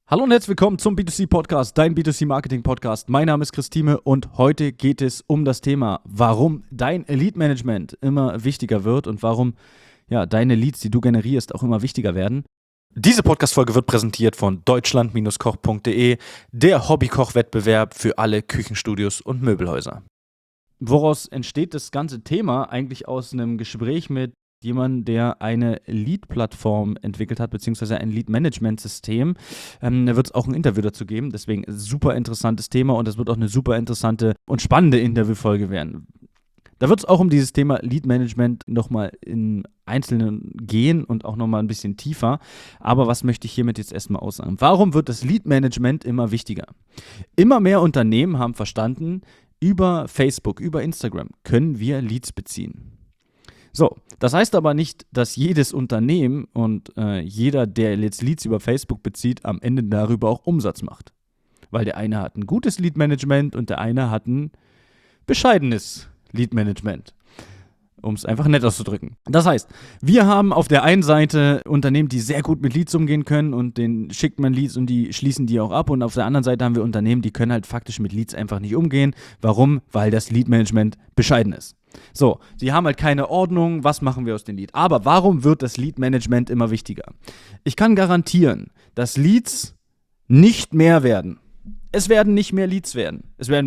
Hallo und herzlich willkommen zum B2C-Podcast, dein B2C-Marketing-Podcast. Mein Name ist Christine und heute geht es um das Thema, warum dein Lead-Management immer wichtiger wird und warum deine Leads, die du generierst, auch immer wichtiger werden. Diese Podcast-Folge wird präsentiert von deutschland-koch.de, der Hobbykoch-Wettbewerb für alle Küchenstudios und Möbelhäuser. Woraus entsteht das ganze Thema? Eigentlich aus einem Gespräch mit jemand, der eine Lead-Plattform entwickelt hat, beziehungsweise ein Lead-Management-System. Da wird es auch ein Interview dazu geben, deswegen super interessantes Thema und das wird auch eine super interessante und spannende Interviewfolge werden. Da wird es auch um dieses Thema Lead-Management nochmal in Einzelnen gehen und auch nochmal ein bisschen tiefer. Aber was möchte ich hiermit jetzt erstmal aussagen? Warum wird das Lead-Management immer wichtiger? Immer mehr Unternehmen haben verstanden, über Facebook, über Instagram können wir Leads beziehen. So, das heißt aber nicht, dass jedes Unternehmen und jeder, der jetzt Leads über Facebook bezieht, am Ende darüber auch Umsatz macht. Weil der eine hat ein gutes Lead-Management und der eine hat ein bescheidenes Lead-Management. Um es einfach nett auszudrücken. Das heißt, wir haben auf der einen Seite Unternehmen, die sehr gut mit Leads umgehen können und denen schickt man Leads und die schließen die auch ab. Und auf der anderen Seite haben wir Unternehmen, die können halt faktisch mit Leads einfach nicht umgehen. Warum? Weil das Lead-Management bescheiden ist. So, sie haben halt keine Ordnung, was machen wir aus den Leads? Aber warum wird das Lead-Management immer wichtiger? Ich kann garantieren, dass Leads nicht mehr werden. Es werden nicht mehr Leads werden.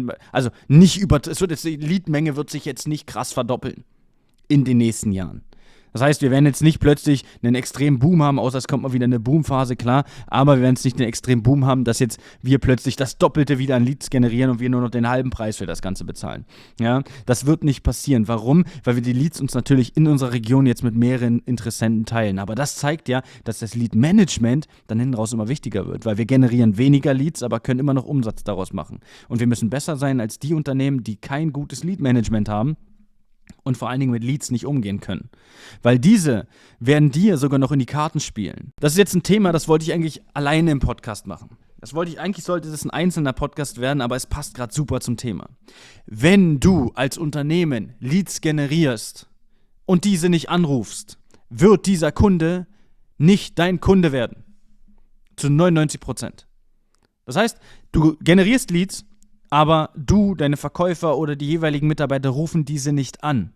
Die Leadmenge wird sich jetzt nicht krass verdoppeln in den nächsten Jahren. Das heißt, wir werden jetzt nicht plötzlich einen extremen Boom haben, außer es kommt mal wieder eine Boomphase, klar, aber wir werden jetzt nicht einen extremen Boom haben, dass jetzt wir plötzlich das Doppelte wieder an Leads generieren und wir nur noch den halben Preis für das Ganze bezahlen. Ja, das wird nicht passieren. Warum? Weil wir die Leads uns natürlich in unserer Region jetzt mit mehreren Interessenten teilen. Aber das zeigt ja, dass das Lead-Management dann hinten raus immer wichtiger wird, weil wir generieren weniger Leads, aber können immer noch Umsatz daraus machen. Und wir müssen besser sein als die Unternehmen, die kein gutes Lead-Management haben und vor allen Dingen mit Leads nicht umgehen können. Weil diese werden dir sogar noch in die Karten spielen. Das ist jetzt ein Thema, das wollte ich eigentlich alleine im Podcast machen. Eigentlich sollte das ein einzelner Podcast werden, aber es passt gerade super zum Thema. Wenn du als Unternehmen Leads generierst und diese nicht anrufst, wird dieser Kunde nicht dein Kunde werden. Zu 99%. Das heißt, du generierst Leads, aber du, deine Verkäufer oder die jeweiligen Mitarbeiter rufen diese nicht an.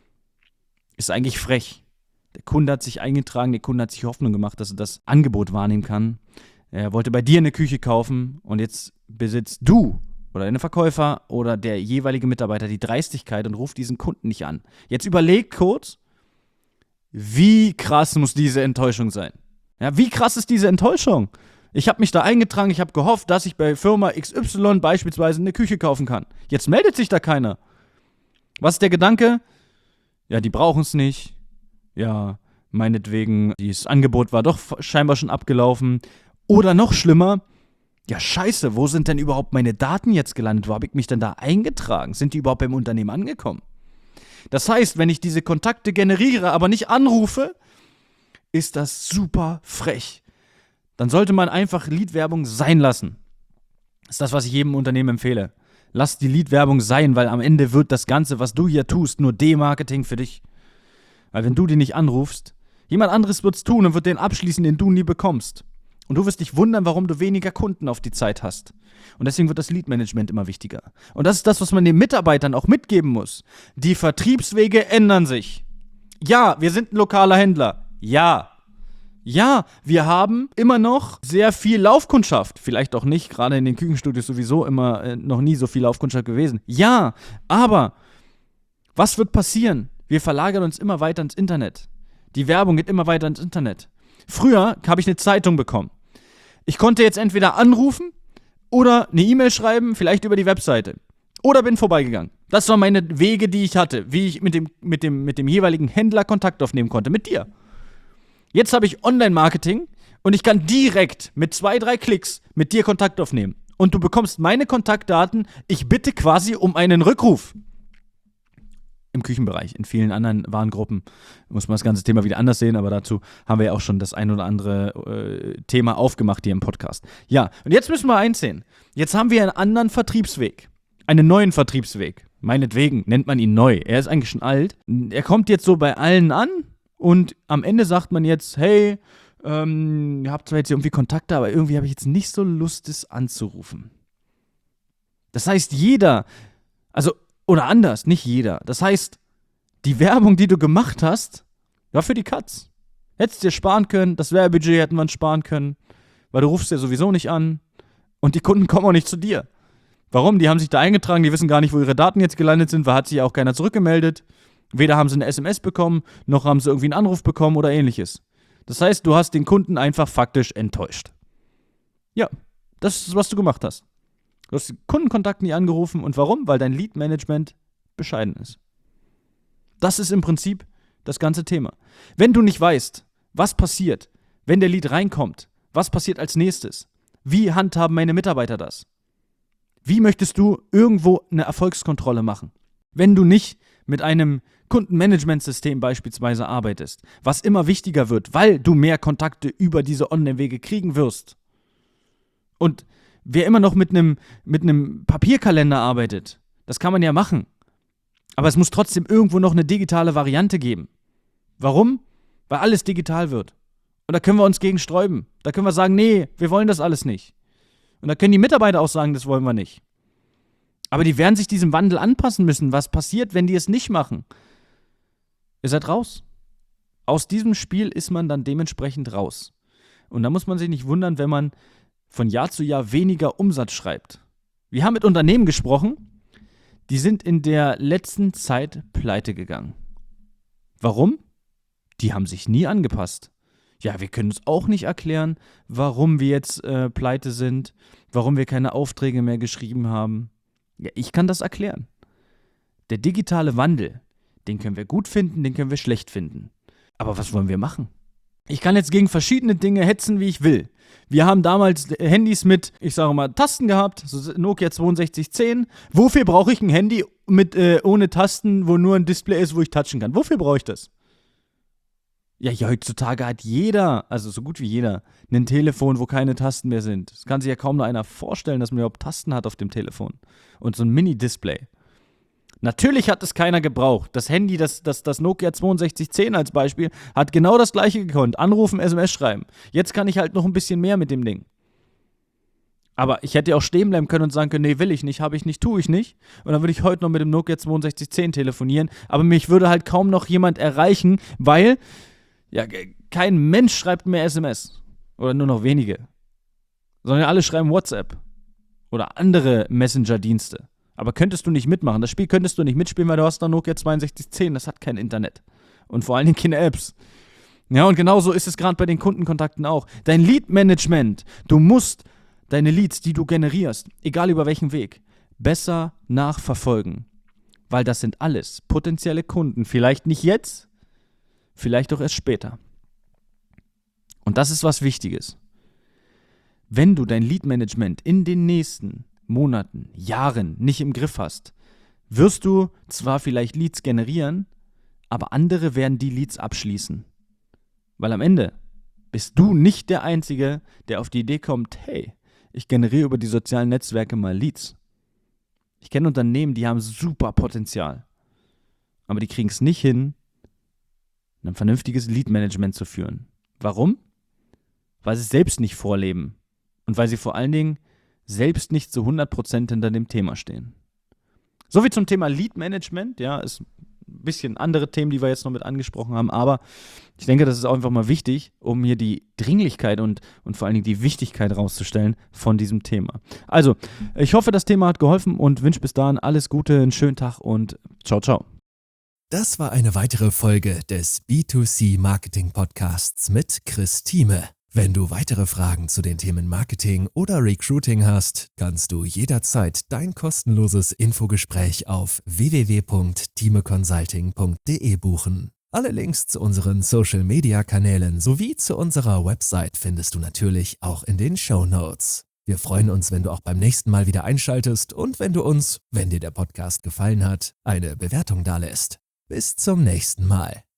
Ist eigentlich frech. Der Kunde hat sich eingetragen, der Kunde hat sich Hoffnung gemacht, dass er das Angebot wahrnehmen kann. Er wollte bei dir eine Küche kaufen und jetzt besitzt du oder deine Verkäufer oder der jeweilige Mitarbeiter die Dreistigkeit und ruft diesen Kunden nicht an. Jetzt überleg kurz, wie krass muss diese Enttäuschung sein? Ja, wie krass ist diese Enttäuschung? Ich habe mich da eingetragen, ich habe gehofft, dass ich bei Firma XY beispielsweise eine Küche kaufen kann. Jetzt meldet sich da keiner. Was ist der Gedanke? Ja, die brauchen es nicht. Ja, meinetwegen, dieses Angebot war doch scheinbar schon abgelaufen. Oder noch schlimmer, ja scheiße, wo sind denn überhaupt meine Daten jetzt gelandet? Wo habe ich mich denn da eingetragen? Sind die überhaupt beim Unternehmen angekommen? Das heißt, wenn ich diese Kontakte generiere, aber nicht anrufe, ist das super frech. Dann sollte man einfach Lead-Werbung sein lassen. Das ist das, was ich jedem Unternehmen empfehle. Lass die Lead-Werbung sein, weil am Ende wird das Ganze, was du hier tust, nur Demarketing für dich. Weil wenn du die nicht anrufst, jemand anderes wird es tun und wird den abschließen, den du nie bekommst. Und du wirst dich wundern, warum du weniger Kunden auf die Zeit hast. Und deswegen wird das Lead-Management immer wichtiger. Und das ist das, was man den Mitarbeitern auch mitgeben muss. Die Vertriebswege ändern sich. Ja, wir sind ein lokaler Händler. Ja, wir haben immer noch sehr viel Laufkundschaft. Vielleicht auch nicht, gerade in den Küchenstudios sowieso immer noch nie so viel Laufkundschaft gewesen. Ja, aber was wird passieren? Wir verlagern uns immer weiter ins Internet. Die Werbung geht immer weiter ins Internet. Früher habe ich eine Zeitung bekommen. Ich konnte jetzt entweder anrufen oder eine E-Mail schreiben, vielleicht über die Webseite. Oder bin vorbeigegangen. Das waren meine Wege, die ich hatte, wie ich mit dem jeweiligen Händler Kontakt aufnehmen konnte, mit dir. Jetzt habe ich Online-Marketing und ich kann direkt mit 2-3 Klicks mit dir Kontakt aufnehmen. Und du bekommst meine Kontaktdaten, ich bitte quasi um einen Rückruf. Im Küchenbereich, in vielen anderen Warengruppen muss man das ganze Thema wieder anders sehen, aber dazu haben wir ja auch schon das ein oder andere Thema aufgemacht hier im Podcast. Ja, und jetzt müssen wir eins sehen. Jetzt haben wir einen anderen Vertriebsweg, einen neuen Vertriebsweg. Meinetwegen nennt man ihn neu. Er ist eigentlich schon alt. Er kommt jetzt so bei allen an. Und am Ende sagt man jetzt, hey, ihr habt zwar jetzt irgendwie Kontakte, aber irgendwie habe ich jetzt nicht so Lust, es anzurufen. Das heißt, oder anders, nicht jeder. Das heißt, die Werbung, die du gemacht hast, war für die Katz. Hättest dir sparen können, das Werbebudget hätten wir uns sparen können, weil du rufst ja sowieso nicht an und die Kunden kommen auch nicht zu dir. Warum? Die haben sich da eingetragen, die wissen gar nicht, wo ihre Daten jetzt gelandet sind, weil hat sich ja auch keiner zurückgemeldet. Weder haben sie eine SMS bekommen, noch haben sie irgendwie einen Anruf bekommen oder ähnliches. Das heißt, du hast den Kunden einfach faktisch enttäuscht. Ja, das ist, was du gemacht hast. Du hast die Kundenkontakte nie angerufen. Und warum? Weil dein Lead-Management bescheiden ist. Das ist im Prinzip das ganze Thema. Wenn du nicht weißt, was passiert, wenn der Lead reinkommt, was passiert als nächstes, wie handhaben meine Mitarbeiter das? Wie möchtest du irgendwo eine Erfolgskontrolle machen? Wenn du nicht mit einem Kundenmanagementsystem beispielsweise arbeitest, was immer wichtiger wird, weil du mehr Kontakte über diese Online-Wege kriegen wirst. Und wer immer noch mit einem Papierkalender arbeitet, das kann man ja machen. Aber es muss trotzdem irgendwo noch eine digitale Variante geben. Warum? Weil alles digital wird. Und da können wir uns gegen sträuben. Da können wir sagen, nee, wir wollen das alles nicht. Und da können die Mitarbeiter auch sagen, das wollen wir nicht. Aber die werden sich diesem Wandel anpassen müssen. Was passiert, wenn die es nicht machen? Ihr seid raus. Aus diesem Spiel ist man dann dementsprechend raus. Und da muss man sich nicht wundern, wenn man von Jahr zu Jahr weniger Umsatz schreibt. Wir haben mit Unternehmen gesprochen, die sind in der letzten Zeit pleite gegangen. Warum? Die haben sich nie angepasst. Ja, wir können uns auch nicht erklären, warum wir jetzt pleite sind, warum wir keine Aufträge mehr geschrieben haben. Ja, ich kann das erklären. Der digitale Wandel, den können wir gut finden, den können wir schlecht finden. Aber was wollen wir machen? Ich kann jetzt gegen verschiedene Dinge hetzen, wie ich will. Wir haben damals Handys mit, ich sage mal, Tasten gehabt, so Nokia 6210. Wofür brauche ich ein Handy ohne Tasten, wo nur ein Display ist, wo ich touchen kann? Wofür brauche ich das? Ja, heutzutage hat jeder, also so gut wie jeder, ein Telefon, wo keine Tasten mehr sind. Das kann sich ja kaum noch einer vorstellen, dass man überhaupt Tasten hat auf dem Telefon. Und so ein Mini-Display. Natürlich hat es keiner gebraucht. Das Handy, das Nokia 6210 als Beispiel, hat genau das gleiche gekonnt. Anrufen, SMS schreiben. Jetzt kann ich halt noch ein bisschen mehr mit dem Ding. Aber ich hätte ja auch stehen bleiben können und sagen können, nee, will ich nicht, habe ich nicht, tue ich nicht. Und dann würde ich heute noch mit dem Nokia 6210 telefonieren. Aber mich würde halt kaum noch jemand erreichen, weil ja, kein Mensch schreibt mehr SMS. Oder nur noch wenige. Sondern alle schreiben WhatsApp. Oder andere Messenger-Dienste. Aber könntest du nicht mitmachen. Das Spiel könntest du nicht mitspielen, weil du hast noch Nokia 6210. Das hat kein Internet. Und vor allen Dingen keine Apps. Ja, und genauso ist es gerade bei den Kundenkontakten auch. Dein Lead-Management. Du musst deine Leads, die du generierst, egal über welchen Weg, besser nachverfolgen. Weil das sind alles potenzielle Kunden. Vielleicht nicht jetzt, vielleicht auch erst später. Und das ist was Wichtiges. Wenn du dein Lead-Management in den nächsten Monaten, Jahren nicht im Griff hast, wirst du zwar vielleicht Leads generieren, aber andere werden die Leads abschließen. Weil am Ende bist du nicht der Einzige, der auf die Idee kommt, hey, ich generiere über die sozialen Netzwerke mal Leads. Ich kenne Unternehmen, die haben super Potenzial, aber die kriegen es nicht hin, ein vernünftiges Lead-Management zu führen. Warum? Weil sie es selbst nicht vorleben und weil sie vor allen Dingen selbst nicht zu 100% hinter dem Thema stehen. Soviel zum Thema Lead-Management, ja, ist ein bisschen andere Themen, die wir jetzt noch mit angesprochen haben, aber ich denke, das ist auch einfach mal wichtig, um hier die Dringlichkeit und vor allen Dingen die Wichtigkeit rauszustellen von diesem Thema. Also, ich hoffe, das Thema hat geholfen und wünsche bis dahin alles Gute, einen schönen Tag und ciao, ciao. Das war eine weitere Folge des B2C Marketing Podcasts mit Chris Thieme. Wenn du weitere Fragen zu den Themen Marketing oder Recruiting hast, kannst du jederzeit dein kostenloses Infogespräch auf www.thimeconsulting.de buchen. Alle Links zu unseren Social-Media-Kanälen sowie zu unserer Website findest du natürlich auch in den Shownotes. Wir freuen uns, wenn du auch beim nächsten Mal wieder einschaltest und wenn du uns, wenn dir der Podcast gefallen hat, eine Bewertung dalässt. Bis zum nächsten Mal.